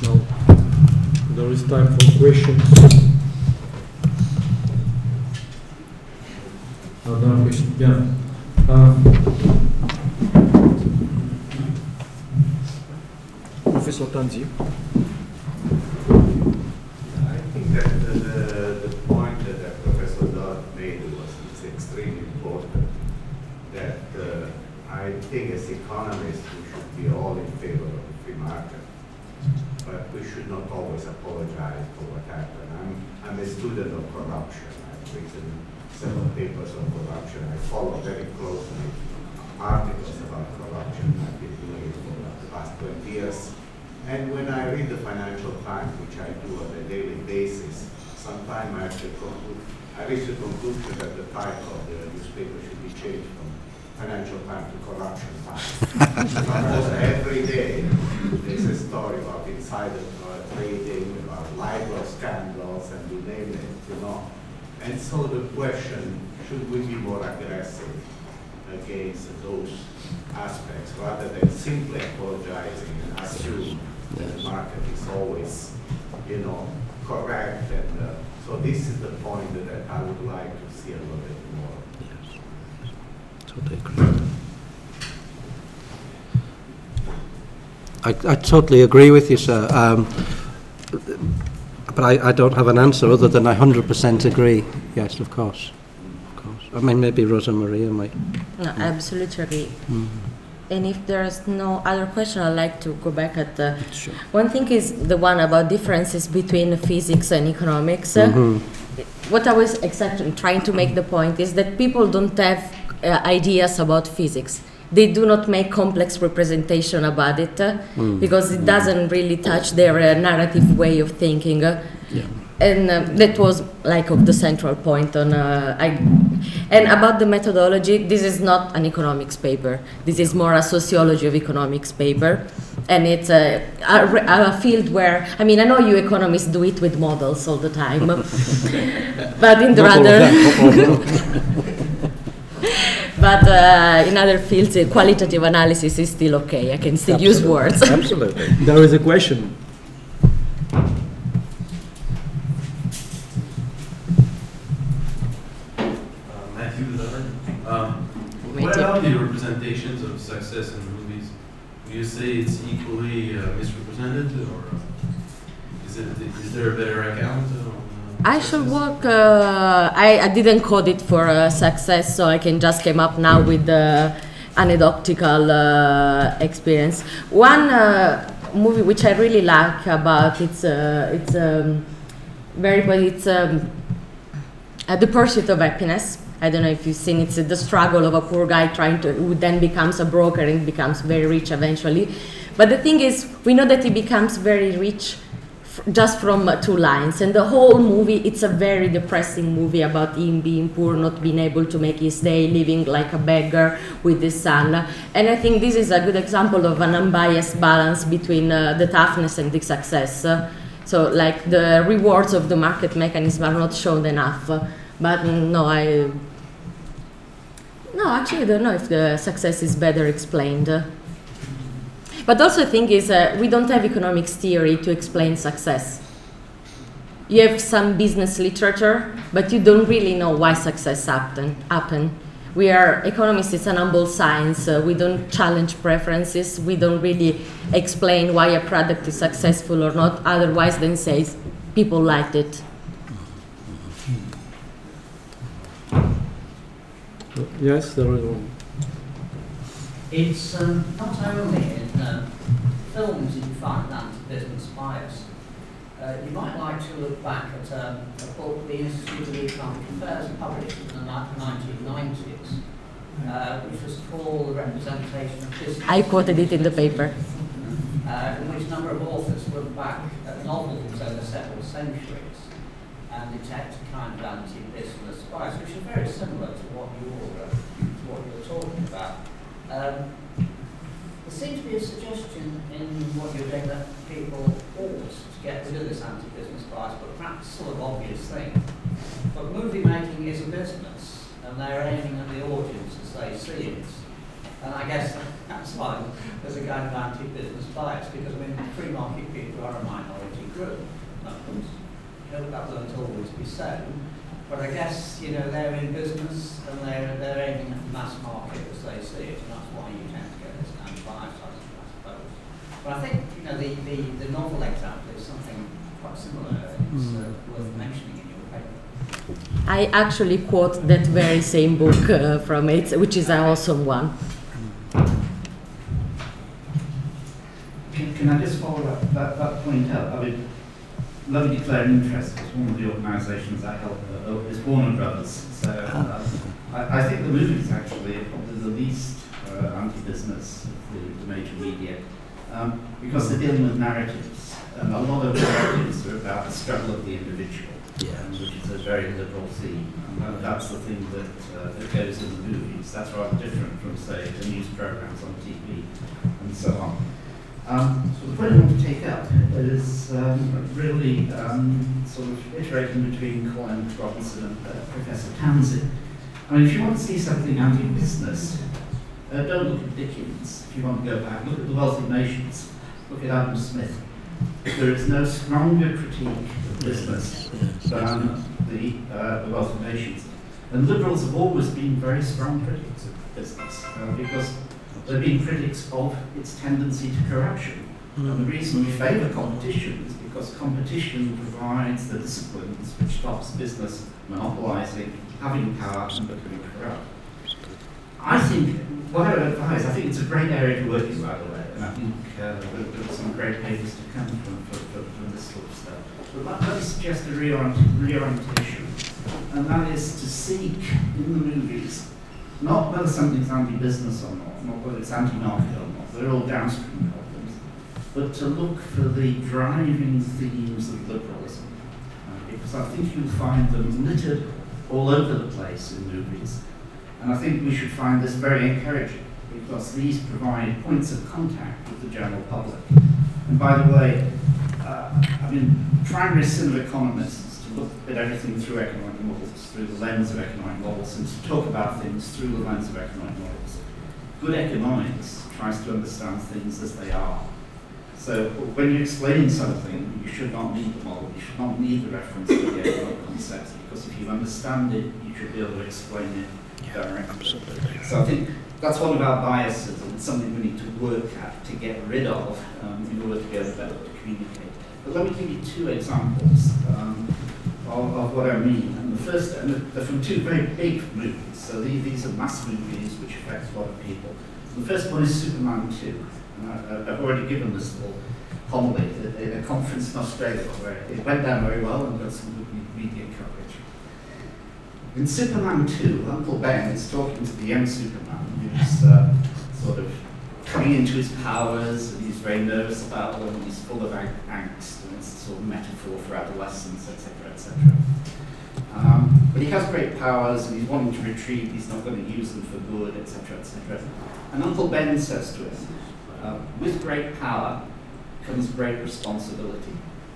Now, there is time for questions. Another question? Yeah. Professor Tanzi. I think that the point that Professor Dodd made is extremely important. That I think as economists we should be all in favor of the free market, but we should not always apologize for what happened. I'm a student of corruption. I've written several papers on corruption. I follow very closely articles about corruption. I've been doing it for the past 20 years. And when I read the Financial Times, which I do on a daily basis, sometimes I reach the conclusion that the title of the newspaper should be changed from Financial Times to Corruption Times. Almost every day there's a story about insider trading, about libel scandals, and you name it, you know. And so the question, should we be more aggressive against those aspects rather than simply apologizing and assume that the market is always, you know, correct? And so this is the point that I would like to see a little bit more. Yes, totally agree. I totally agree with you, sir. But I don't have an answer other than I 100% agree. Yes, of course. Of course. I mean, maybe Rosa Maria might. No, I absolutely agree. And if there's no other question, I'd like to go back at the... Sure. One thing is the one about differences between physics and economics. What I was exactly trying to make the point is that people don't have ideas about physics. They do not make complex representation about it because it doesn't really touch their narrative way of thinking. And that was like of the central point on. And about the methodology, this is not an economics paper. This is more a sociology of economics paper, and it's a field where, I mean, I know you economists do it with models all the time, but in the But in other fields, qualitative analysis is still okay. I can still use words. Absolutely. There is a question. Matthew Leonard. What about the representations of success in movies? Do you say it's equally misrepresented, or is there a better account? I should work. I didn't code it for success, so I can just came up now with the anecdotal experience. One movie which I really like about it's very, but it's The Pursuit of Happiness. I don't know if you've seen it. It's the struggle of a poor guy who then becomes a broker and becomes very rich eventually. But the thing is, we know that he becomes very rich just from 2 lines, and the whole movie, it's a very depressing movie about him being poor, not being able to make his day, living like a beggar with his son. And I think this is a good example of an unbiased balance between the toughness and the success. So like the rewards of the market mechanism are not shown enough. But actually I don't know if the success is better explained. But also the thing is, we don't have economics theory to explain success. You have some business literature, but you don't really know why success happen. We are economists, it's an humble science. We don't challenge preferences. We don't really explain why a product is successful or not, otherwise than say people liked it. Yes, there is one. It's not only in films that you find an anti-business bias. You might like to look back at a book the Institute of Economic Affairs published in the 1990s, which was called The Representation of Business. I quoted it in the paper. In which a number of authors look back at novels over several centuries and detect a kind of anti-business bias, which is very similar to what you're talking about. There seems to be a suggestion in what you're doing that people ought to get rid of this anti-business bias, but perhaps a sort of obvious thing. But movie making is a business, and they're aiming at the audience as they see it. And I guess tax line as a kind of anti-business bias, because I mean, free market people are a minority group. That won't always be so. But I guess, they're in business and they're aiming at the mass market as they see it, and that's why you tend to get this kind of bias, I suppose. But I think, the novel example is something quite similar. It's worth mentioning in your paper. I actually quote that very same book from it, which is an awesome one. Can I just follow up that point up? I mean, Love Declare Interest is one of the organisations I help, is Warner Brothers. So I think the movies actually are probably the least anti-business of the major media, because they're dealing with narratives. And a lot of narratives are about the struggle of the individual, which is a very liberal theme. And that's the thing that goes in the movies. That's rather different from, say, the news programmes on TV and so on. So the point I want to take up is really sort of iterating between Colin Robinson and Professor Tansey. I mean, if you want to see something anti-business, don't look at Dickens. If you want to go back, look at The Wealthy Nations. Look at Adam Smith. There is no stronger critique of business than the Wealthy Nations. And liberals have always been very strong critics of business because they've been critics of its tendency to corruption. And the reason we favour competition is because competition provides the disciplines which stops business monopolising, having power and becoming corrupt. I think, what I would advise, I think it's a great area to work in, by the way, and I think there are some great papers to come from this sort of stuff. But let me suggest a reorientation, and that is to seek in the movies not whether something's anti-business or not whether it's anti-market or not, they're all downstream problems, but to look for the driving themes of liberalism. Because I think you'll find them littered all over the place in movies. And I think we should find this very encouraging, because these provide points of contact with the general public. And by the way, primary sin of economists to look at everything through economic models, through the lens of economic models, and to talk about things through the lens of economic models. Good economics tries to understand things as they are. So when you're explaining something, you should not need the model, you should not need the reference to the economic concepts, because if you understand it, you should be able to explain it directly. Absolutely. So I think that's one of our biases, and it's something we need to work at to get rid of in order to be able to better communicate. But let me give you two examples of what I mean. And the first, and they're from two very big movies. So these are mass movies which affect a lot of people. The first one is Superman 2. And I've already given this little homily at a conference in Australia where it went down very well and got some good media coverage. In Superman 2, Uncle Ben is talking to the young Superman who's sort of coming into his powers, and he's very nervous about them, and he's full of angst, and it's a sort of metaphor for adolescence, etc., etc. But he has great powers, and he's wanting to retreat, he's not going to use them for good, etc., etc. And Uncle Ben says to him, with great power comes great responsibility.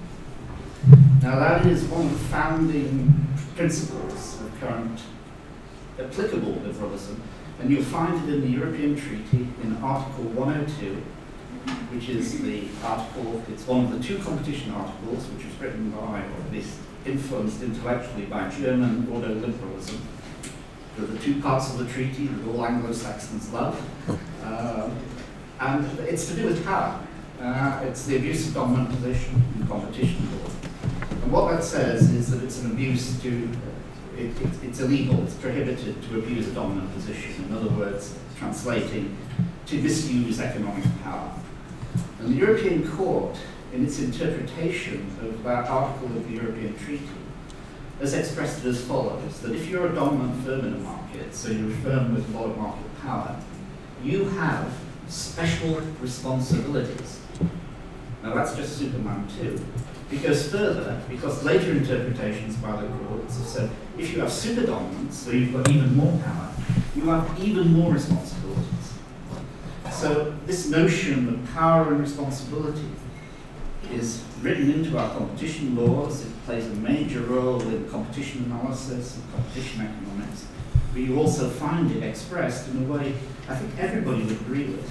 Now that is one of the founding principles of current applicable liberalism, and you'll find it in the European Treaty in Article 102, which is the article, it's one of the two competition articles, which was written by, or at least influenced intellectually by German ordo-liberalism. There are the two parts of the treaty that all Anglo-Saxons love, and it's to do with power. It's the abuse of dominant position in competition law. And what that says is that it's an abuse to, it's illegal, it's prohibited to abuse a dominant position. In other words, translating, to misuse economic power. And the European Court, in its interpretation of that article of the European Treaty, has expressed it as follows, that if you're a dominant firm in a market, so you're a firm with a lot of market power, you have special responsibilities. Now that's just Superman 2. Because further, because later interpretations by the courts have said, if you have super dominance, so you've got even more power, you have even more responsibilities. So this notion of power and responsibility is written into our competition laws. It plays a major role in competition analysis and competition economics. But you also find it expressed in a way I think everybody would agree with.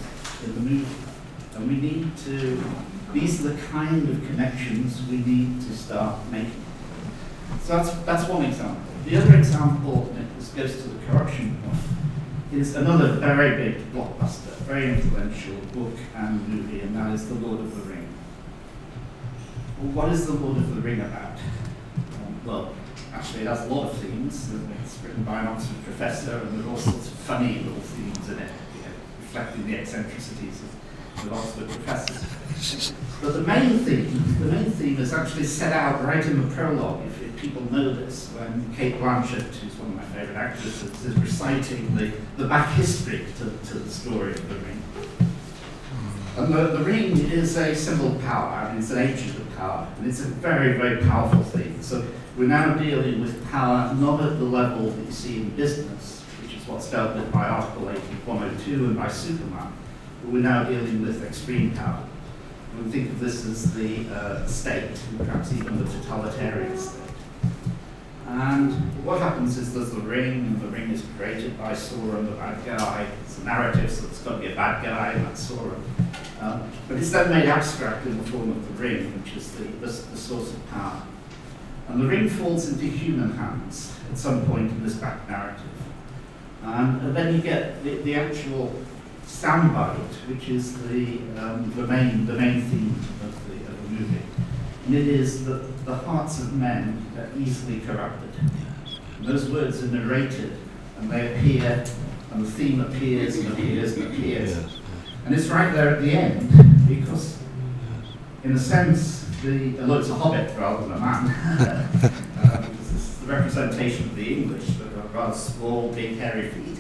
in the movie. And we need to, these are the kind of connections we need to start making. So that's one example. The other example, and this goes to the corruption point, is another very big blockbuster, very influential book and movie, and that is The Lord of the Ring. Well, what is The Lord of the Ring about? Well, actually it has a lot of themes. It's written by an Oxford professor, and there are all sorts of funny little themes in it, reflecting the eccentricities of Oxford professors. But the main theme is actually set out right in the prologue, if people know this, when Kate Blanchett, who's one of my favourite actresses, is reciting the back history to the story of the ring. And the ring is a symbol of power, and it's an agent of power, and it's a very, very powerful thing. So we're now dealing with power not at the level that you see in business, which is what's dealt with by Article 102 and by Superman, but we're now dealing with extreme power. We think of this as the state, and perhaps even the totalitarian state. And what happens is there's the ring, and the ring is created by Sauron, the bad guy. It's a narrative, so it's got to be a bad guy, and that's Sauron. But it's then made abstract in the form of the ring, which is the source of power. And the ring falls into human hands at some point in this back narrative. And then you get the actual soundbite, which is the main theme of the movie. And it is that the hearts of men are easily corrupted. And those words are narrated, and they appear, and the theme appears and appears and appears. And it's right there at the end, because in a sense, although it's a hobbit rather than a man, because this is the representation of the English, that are rather small, big, hairy feet.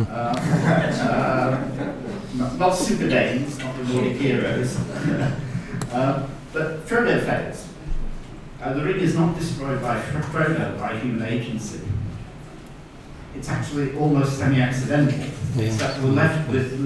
Not super Danes, not the Nordic heroes. But Frodo fails. The ring is not destroyed by Frodo, by human agency. It's actually almost semi-accidental. Except we're left with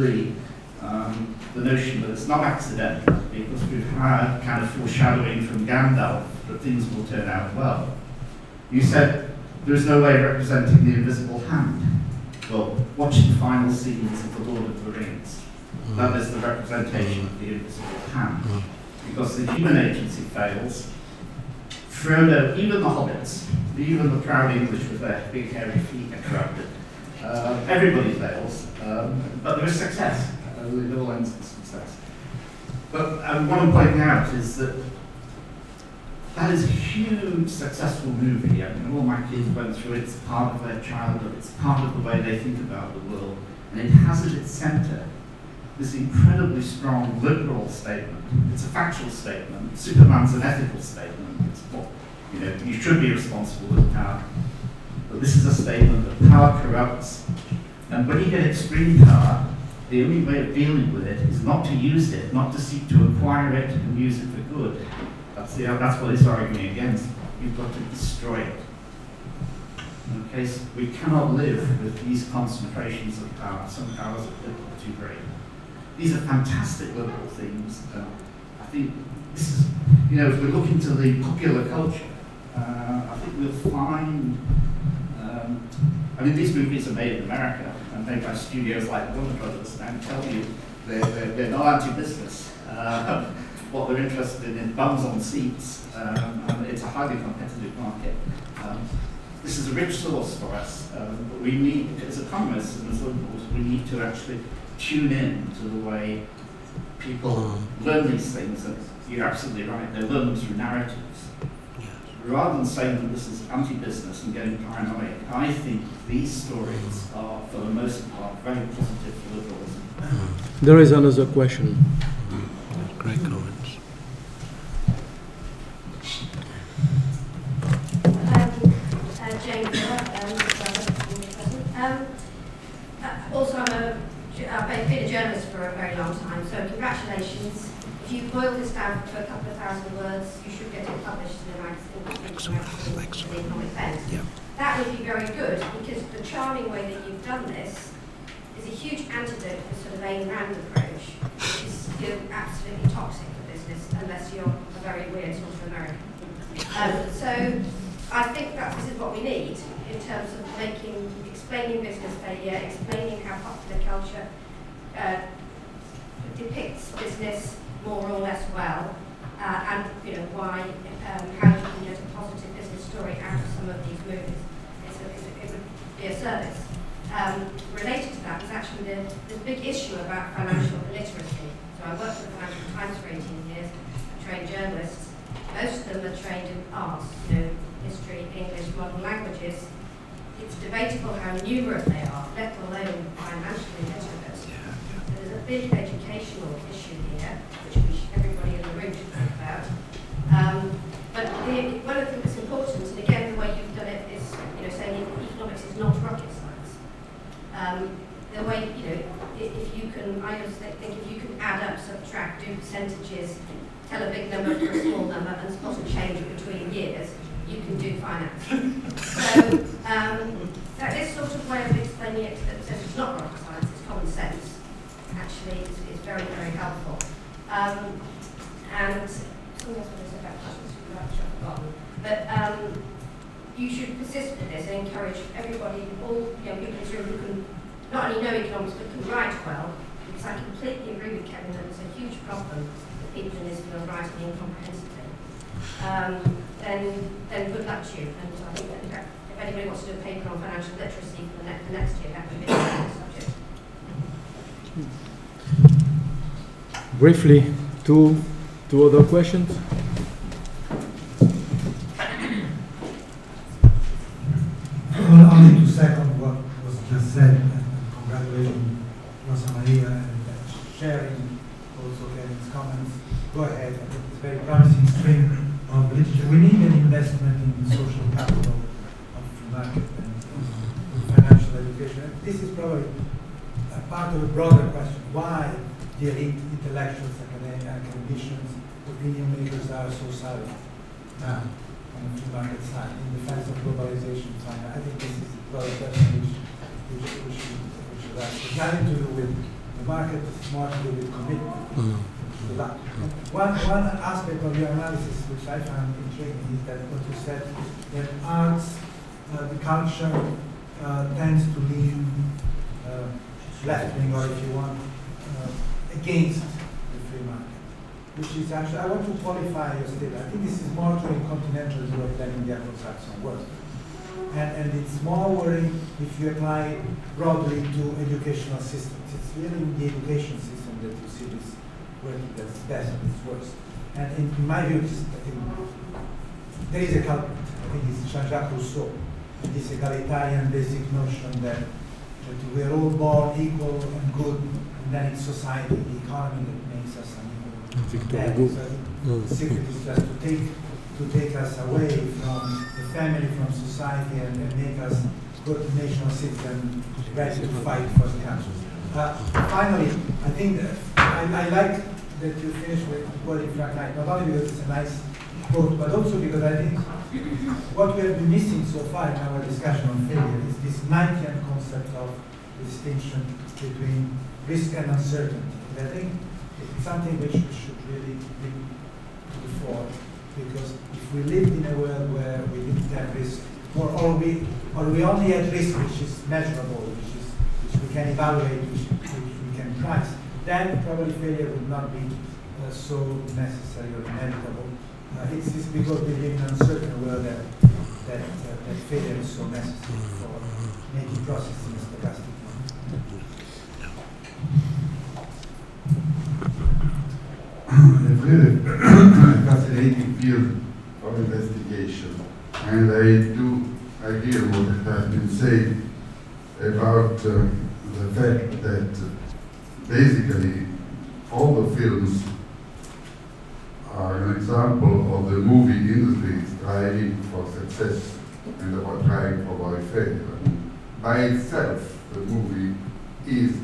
the notion that it's not accidental, because we've had kind of foreshadowing from Gandalf that things will turn out well. You said there's no way of representing the invisible hand. Well, watch the final scenes of The Lord of the Rings. That is the representation of the invisible hand. Because the human agency fails, Frodo, even the hobbits, even the proud English with their big hairy feet are corrupted. Everybody fails, but there is success. It all ends in success. But what I'm pointing out is that is a huge, successful movie. I mean, all my kids went through it. It's part of their childhood. It's part of the way they think about the world. And it has at its centre this incredibly strong liberal statement. It's a factual statement. Superman's an ethical statement. It's what, you should be responsible with power. But this is a statement that power corrupts. And when you get extreme power, the only way of dealing with it is not to use it, not to seek to acquire it and use it for good. That's what it's arguing against. You've got to destroy it. Okay, so we cannot live with these concentrations of power. Some powers are too great. These are fantastic liberal themes. I think this is, if we look into the popular culture, I think we'll find, these movies are made in America and made by studios like Warner Brothers, and I tell you, they're not anti-business. What they're interested in is bums on seats, and it's a highly competitive market. This is a rich source for us, but we need, as economists and as liberals, we need to actually tune in to the way people learn these things. And you're absolutely right, they learn them through narratives. Rather than saying that this is anti-business and getting paranoid, I think these stories are, for the most part, very positive for liberalism. There is another question. Great comments. Jane also, I've been a journalist for a very long time, so congratulations. If you boil this down to a couple of thousand words, you should get it published in a magazine. Excellent. The Economic Bent. Yeah. That would be very good, because the charming way that you've done this is a huge antidote to the sort of Ayn Rand approach, which is absolutely toxic for business, unless you're a very weird sort of American. So I think that this is what we need in terms of explaining business failure, explaining how popular culture depicts business more or less well, and why, how you can get a positive business story out of some of these movies. It would be a service. Related to that is actually the big issue about financial illiteracy. So I worked for the Financial Times for 18 years, I trained journalists. Most of them are trained in arts, history, English, modern languages. It's debatable how numerate they are, let alone financially literate. So there's a big educational issue here, which everybody in the room should think about. But one of the things that's important, and again the way you've done it is, saying economics is not rocket science. The way, if you can, I always think if you can add up, subtract, do percentages, tell a big number for a small number, and spot a change between years, you can do finance. So that this sort of way of explaining it that says it's not rocket science, it's common sense, actually is very, very helpful. And something else I want to say about questions, which I've forgotten. But you should persist with this and encourage everybody, all young people in this room who can not only know economics but can write well, because I completely agree with Kevin that it's a huge problem that people in this field are writing incomprehensibly. Then good luck to you. And I think that if anybody wants to do a paper on financial literacy for the next year, that would be a subject. Briefly, two other questions. Only to second what was just said, and congratulations Rosa Maria and sharing also Kevin's comments. Go ahead, I think it's a very promising stream of literature. We need an investment in social capital of the market and financial education. This is probably a part of a broader question. Why the elite intellectuals, academicians, opinion makers are so silent now on the free market side in defense of globalization? I think this is probably a question we should ask. It's nothing to do with the market, it's more to do with commitment to that. One aspect of your analysis which I found intriguing is that what you said, that arts, the culture tends to lean left-wing, or if you want, against the free market, which is actually, I want to qualify your statement. I think this is more true in continental Europe than in the Anglo-Saxon world. And it's more worrying if you apply broadly to educational systems. It's really in the education system that you see this working that's best and it's worst. And in my view, there is a culprit. I think it's Jean-Jacques Rousseau, this egalitarian basic notion that we are all born equal and good, and then it's society, the economy that makes us unequal. So the secret is just to take us away from the family, from society, and make us good national citizens ready to fight for the country. Finally, I think that I like that you finish with quoting Frank Knight, not only because it's a nice quote, but also because I think what we have been missing so far in our discussion on failure is this Knightian concept of the distinction between risk and uncertainty. And I think it's something which we should really bring to the fore, because if we lived in a world where we didn't have risk, or we only had risk which is measurable, which we can evaluate, which we can price, then probably failure would not be so necessary or inevitable. It's because we live in an uncertain world that failure is so necessary for making processes in a stochastic It's really a fascinating field of investigation, and I hear what has been said about the fact that basically all the films are an example of the movie industry striving for success and about trying to avoid failure. By itself, the movie is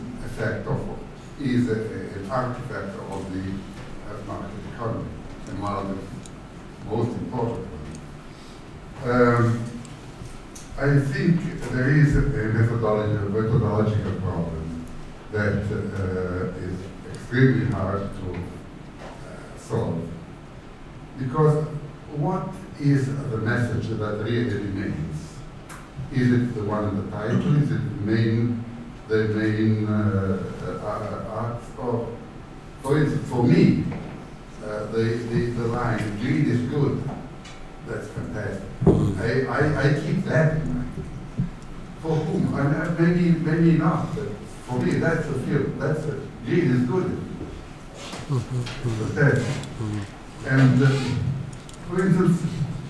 an artifact of the market economy, and one of the most important ones. I think there is a methodological problem that is extremely hard to solve. Because what is the message that really remains? Is it the one in the title? Is it the main arts? Or for instance, for me, the line, greed is good, that's fantastic. I keep that in mind. For whom? Maybe not, but for me, that's a field. Greed is good. Fantastic. And for instance,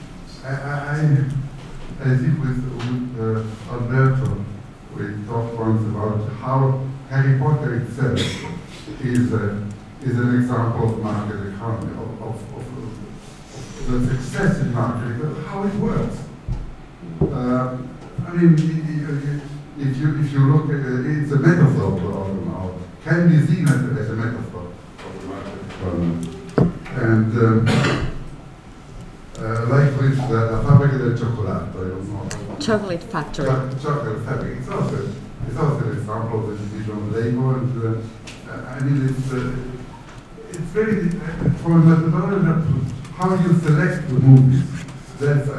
I think with Alberto, we talked once about how Harry Potter itself is an example of market economy, of the success in market economy, how it works. I mean, if you look at it, it's a metaphor or can be seen as a metaphor of the market economy. And like for instance, la fabbrica del cioccolato, I don't know. Chocolate factory. Chocolate factory. It's also an example of the division of labor. And I mean, it's very for a methodology how you select the movies. That's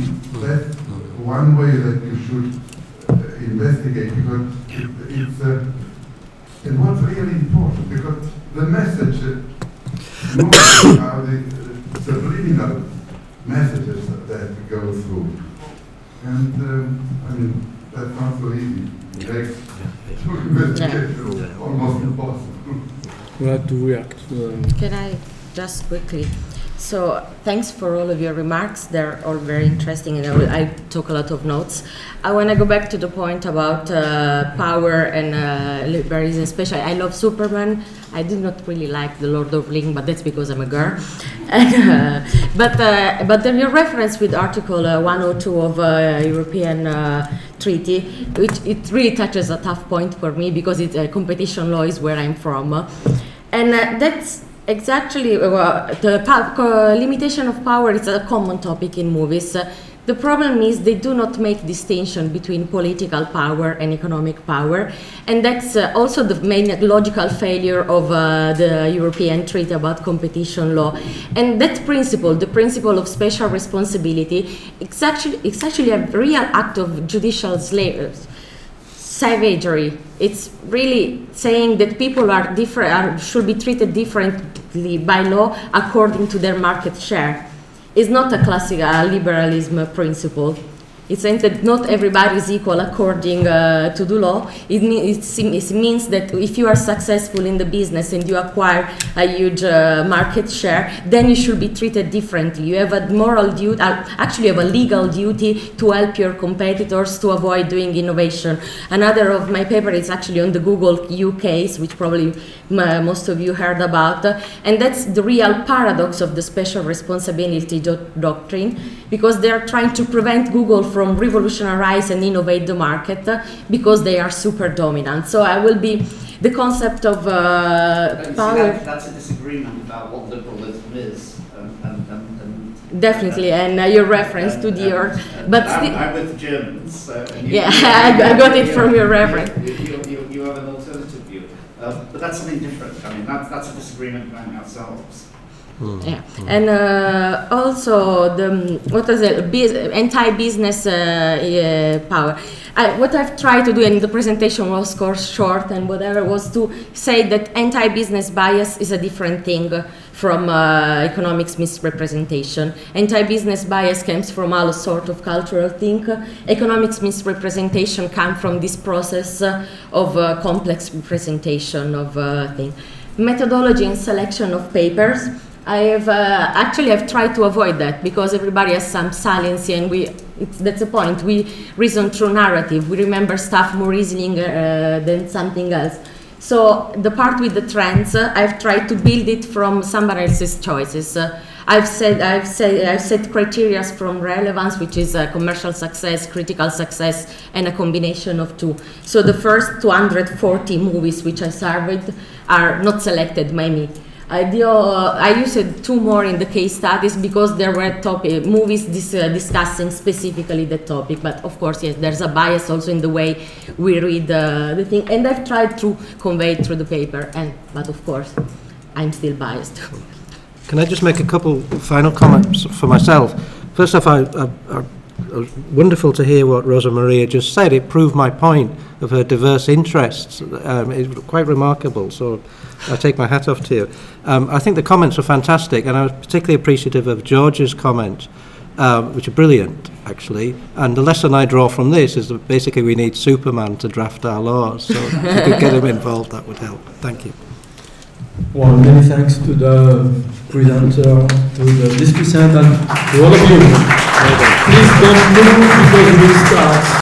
one way that you should investigate, because it's and what's really important, because the message movies are the subliminal messages that go through. And I mean, that's not so easy. It makes investigation almost impossible. We have to react. Can I just quickly? So thanks for all of your remarks. They're all very interesting, and I took a lot of notes. I want to go back to the point about power and liberalism, especially. I love Superman. I did not really like The Lord of the Rings, but that's because I'm a girl. But then your reference with Article 102 of European Treaty, which it really touches a tough point for me, because it's competition law is where I'm from, and that's exactly the limitation of power is a common topic in movies. The problem is they do not make distinction between political power and economic power, and that's also the main logical failure of the European Treaty about competition law. And that principle, the principle of special responsibility, it's actually a real act of judicial savagery. It's really saying that people are different, should be treated differently by law according to their market share. It's not a classic liberalism principle. It says that not everybody is equal according to the law. It means that if you are successful in the business and you acquire a huge market share, then you should be treated differently. You have a moral duty, actually you have a legal duty to help your competitors to avoid doing innovation. Another of my paper is actually on the Google U case, which probably most of you heard about. And that's the real paradox of the special responsibility doctrine, because they're trying to prevent Google from revolutionize and innovate the market because they are super dominant. So I will be the concept of power. That's a disagreement about what liberalism is. Definitely, and your reference to the earth. But I'm with the Germans. Yeah, I got it from your reference. You have an alternative view. But that's something different. I mean, that's a disagreement among ourselves. Yeah, and also the anti-business power. What I've tried to do, and the presentation was, of course, short and whatever, was to say that anti-business bias is a different thing from economics misrepresentation. Anti-business bias comes from all sort of cultural thing. Economics misrepresentation comes from this process of complex representation of things. Methodology and selection of papers. I've tried to avoid that, because everybody has some saliency, and that's the point. We reason through narrative. We remember stuff more easily than something else. So the part with the trends, I've tried to build it from somebody else's choices. I've set criteria from relevance, which is commercial success, critical success, and a combination of two. So the first 240 movies which I surveyed are not selected by me. I used two more in the case studies because there were movies discussing specifically the topic. But of course, yes, there's a bias also in the way we read the thing. And I've tried to convey it through the paper. But of course, I'm still biased. Can I just make a couple final comments for myself? First off, was wonderful to hear what Rosa Maria just said. It proved my point of her diverse interests. It's quite remarkable, so I take my hat off to you. I think the comments were fantastic, and I was particularly appreciative of George's comment, which are brilliant, actually. And the lesson I draw from this is that basically we need Superman to draft our laws, so if you could get him involved, that would help. Thank you. Well, many thanks to the presenter, to the discussant, and to all of you. Please don't move because we'll start.